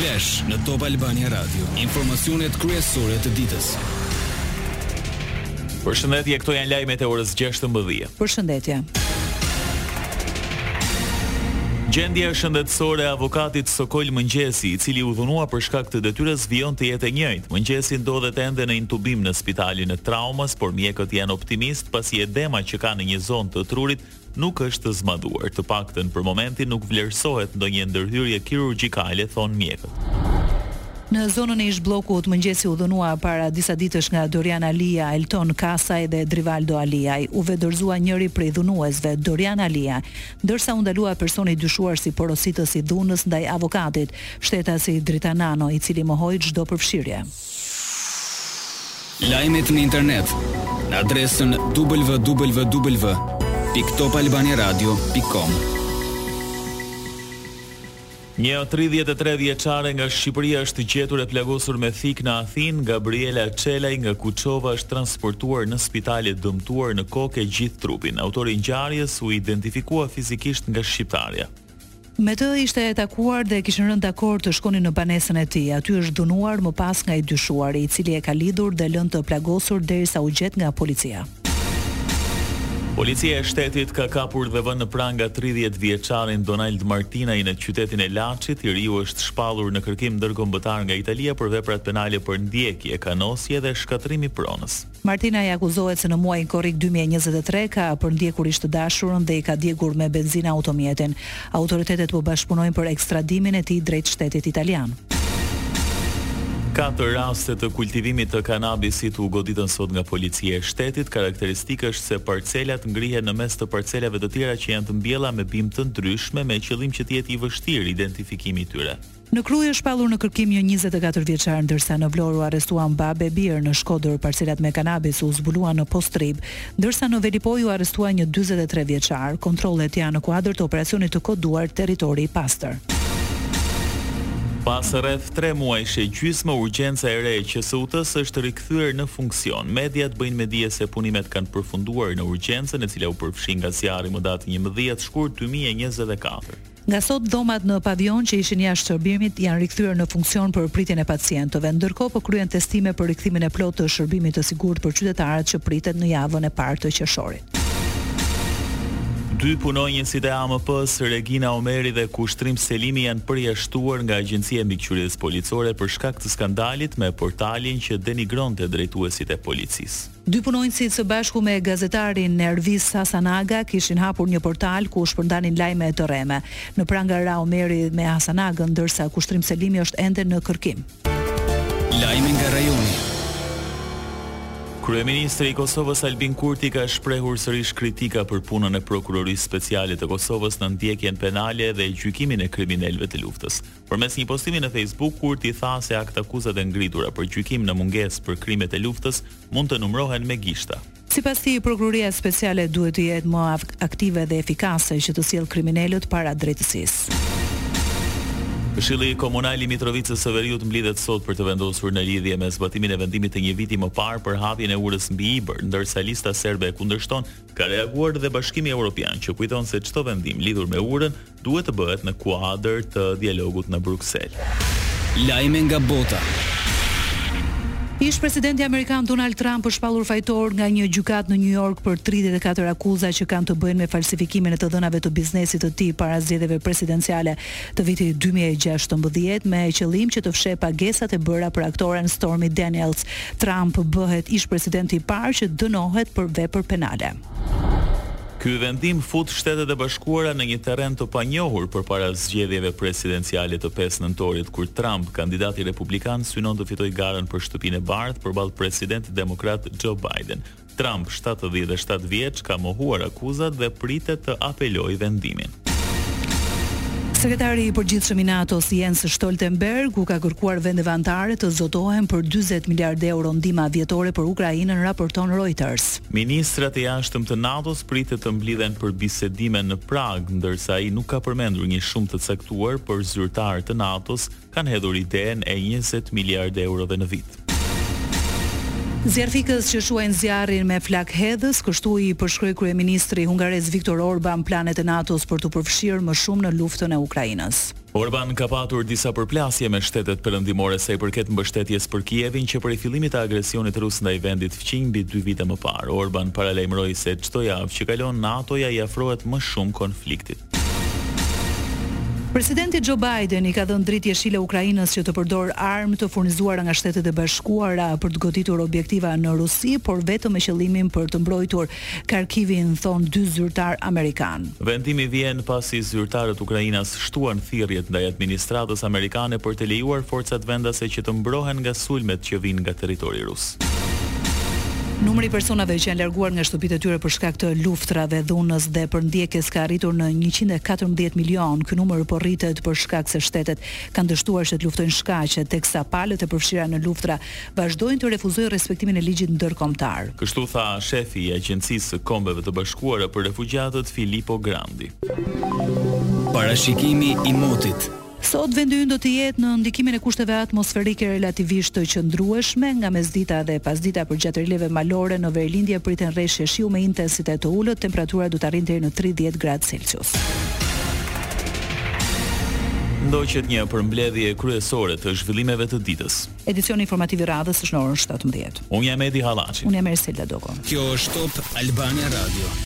Flash në Top Albania Radio. Informacionet kryesore të ditës. Përshëndetje, këto janë lajmet e orës 16. Përshëndetje. Gjendja shëndetësore e avokatit Sokol Mëngjesi, i cili u dhunua për shkak të detyrës vijon të jetë e njëjtë. Mëngjesi ndodhet ende në intubim në spitalin e traumës, por mjekët janë optimist pasi edema që ka në një zonë të trurit nuk është zmadhuar. Të paktën për momentin nuk vlerësohet ndonjë ndërhyrje kirurgjikale, thonë mjekët. Në zonën e ish-bllokut Mëngjesi u dhunua para disa ditësh nga Dorian Alia, Elton Kasaj dhe Drivaldo Aliaj. U dorëzua njëri prej dhunuesve, Dorian Alia, ndërsa u ndalua personi i dyshuar si porositës i dhunës ndaj avokatit, shtetasi Dritanano, i cili mohoi çdo përfshirje. Lajmet në internet në adresën www.topalbaniaradio.com. Një 33 vjeçare nga Shqipëria është gjetur e plagosur me thik në Athinë. Gabriela Çelaj nga Kuçova është transportuar në spitale dëmtuar në kokë gjithë trupin. Autori i ngjarjes u identifikua fizikisht nga shqiptarja. Me të ishte e takuar dhe kishin rënë dakord të shkonin në banesën e tij. Aty është dhunuar më pas nga i dyshuari, i cili e ka lidhur dhe lënë të plagosur derisa u gjet nga policia. Policia e shtetit ka kapur dhe vënë në pranga 30 vjeçarin Donald Martinaj në qytetin e Laçit. I riu është shpallur në kërkim ndërkombëtar nga Italia për veprat penale për ndjekje, kanosje dhe shkatrim i pronës. Martinaj akuzohet se në muajin korrik 2023 ka përndjekur ish të dashurën dhe i ka djegur me benzinë automjetin. Autoritetet po bashkëpunojnë për ekstradimin e tij drejt shtetit italian. 4 raste të kultivimit të kanabisit u goditën sot nga policia e shtetit. Karakteristikë është se parcelat ngrihen në mes të parcelave të tjera që janë të mbjella me bimë të ndryshme me qëllim që të jetë i vështirë identifikimi i tyre. Në Krujë është shpallur në kërkim një 24 vjeçar, ndërsa në Vlorë u arrestuan babe bir. Në Shkodër parcelat me kanabis u zbuluan në Postrib, ndërsa në Velipoj u arrestuan një 43 vjeçar. Kontrollet janë në kuadër të operacionit të koduar Territori i Pastër. Pas rreth 3 muajsh e gjysmë, urgjenca e re e QSUT-s është rikthyer në funksion. Mediat bëjnë me dije se punimet kanë përfunduar në urgjencën, e cila u përfshi nga zjarri më datë 11 shkurt 2024. Nga sot dhomat në pavion që ishin jashtë shërbimit janë rikthyer në funksion për pritjen e pacientëve. Ndërkohë po kryen testime për rikthimin e plotë të shërbimit të sigurt për qytetarët që pritet në javën e parë të qershorit. 2 punonjësit e AMP-s, Regina Omeri dhe Kushtrim Selimi, janë përjashtuar nga Agjencia e Mbikëqyrjes Policore për shkak të skandalit me portalin që denigronte drejtuesit e policisë. 2 punonjësit së bashku me gazetarin Nervis Hasanaga kishin hapur një portal ku shpërndanin lajme të rreme. Në pranga ra Omeri me Hasanagën, ndërsa Kushtrim Selimi është ende në kërkim. Lajme nga rajoni. Kryeministri i Kosovës Albin Kurti ka shprehur sërish kritika për punën e Prokurorisë Speciale të Kosovës në ndjekjen penale dhe gjykimin e kriminalëve të luftës. Përmes një postimi në Facebook, Kurti tha se aktakuzat e ngritura për gjykim në mungesë për krimet e luftës mund të numërohen me gishta. Sipas tij, Prokuroria Speciale duhet të jetë më aktive dhe efikase që të sjellë kriminalët para drejtësisë. Këshilli Komunal i Mitrovicës së Veriut mblidhet sot për të vendosur në lidhje me zbatimin e vendimit të një viti më parë për hapjen e urës mbi Ibër, ndërsa lista serbe e kundërshton. Ka reaguar dhe Bashkimi Evropian, që kujton se çdo vendim lidhur me urën duhet të bëhet në kuadër të dialogut në Bruksel. Lajme nga bota. Ish-presidenti amerikan Donald Trump është shpallur fajtor nga një gjykatë në New York për 34 akuza që kanë të bëjnë me falsifikimin e të dhënave të biznesit të tij para zgjedhjeve presidenciale të vitit 2016 me qëllim që të fshehë pagesat e bëra për aktoren Stormy Daniels. Trump bëhet ish-presidenti i parë që dënohet për vepër penale. Ky vendim fut Shtetet e Bashkuara në një terren të panjohur përpara zgjedhjeve presidenciale të 5 nëntorit, kur Trump, kandidati republikan, synon të fitojë garën për shtëpinë e bardhë përballë presidentit demokrat Joe Biden. Trump, 77 vjeç, ka mohuar akuzat dhe pritet të apelojë vendimin. Sekretari i përgjithshëm i NATO-s Jens Stoltenberg u ka kërkuar vendeve anëtare të zotohen për 40 miliardë euro ndihma vjetore për Ukrainën, raporton Reuters. Ministrat e jashtëm të NATO-s pritet të mblidhen për bisedime në Prag, ndërsa ai nuk ka përmendur një shumë të caktuar, por zyrtarët e NATO-s kanë hedhur idenë e 20 miliardë eurove në vit. Zjarfikës që shuajnë zjarrin me flak hedhës, kështu i përshkroi kryeministri hungarez Viktor Orban planet e NATO-s për të përfshirë më shumë në luftën e Ukrainës. Orban ka patur disa përplasje me shtetet perëndimore sa i përket mbështetjes për Kievin që prej fillimit të agresionit rus ndaj vendit fqinj mbi 2 vite më parë. Orban paralajmëroi se çdo javë që kalon NATO-ja i afrohet më shumë konfliktit. Presidenti Joe Biden i ka dhënë dritë jeshile Ukrainës që të përdorë armë të furnizuara nga Shtetet e Bashkuara për të goditur objektiva në Rusi, por vetëm me qëllimin për të mbrojtur Kharkivin, thon 2 zyrtar amerikan. Vendimi vjen pasi zyrtarët ukrainas shtuan thirrjet ndaj administratës amerikane për të lejuar forcat vendase që të mbrohen nga sulmet që vijnë nga territori rus. Numri i personave që janë larguar nga shtëpitë e tyre për shkak të luftrave, dhunës dhe përndjekjes ka arritur në 114 milion. Ky numër po rritet për shkak se shtetet kanë dështuar që të luftojnë shkaqe, teksa palët e përfshira në luftra vazhdojnë të refuzojnë respektimin e ligjit ndërkombëtar. Kështu tha shefi i Agjencisë së Kombeve të Bashkuara për Refugjatët Filippo Grandi. Parashikimi i motit. Sot vendi ynë do të jetë në ndikimin e kushteve atmosferike relativisht të qëndrueshme, nga mesdita dhe pasdita për gjatë releve malore në verlindje priten rreshje shiu me intensitet të ulët, temperatura do të arrijë deri në 30 gradë Celsius. Ndoqet një përmbledhje kryesore të zhvillimeve të ditës. Edicioni informativ i radhës është në orën 17. Unë jam Edi Hallaçi. Unë jam Erselda Doko. Kjo është Top Albania Radio.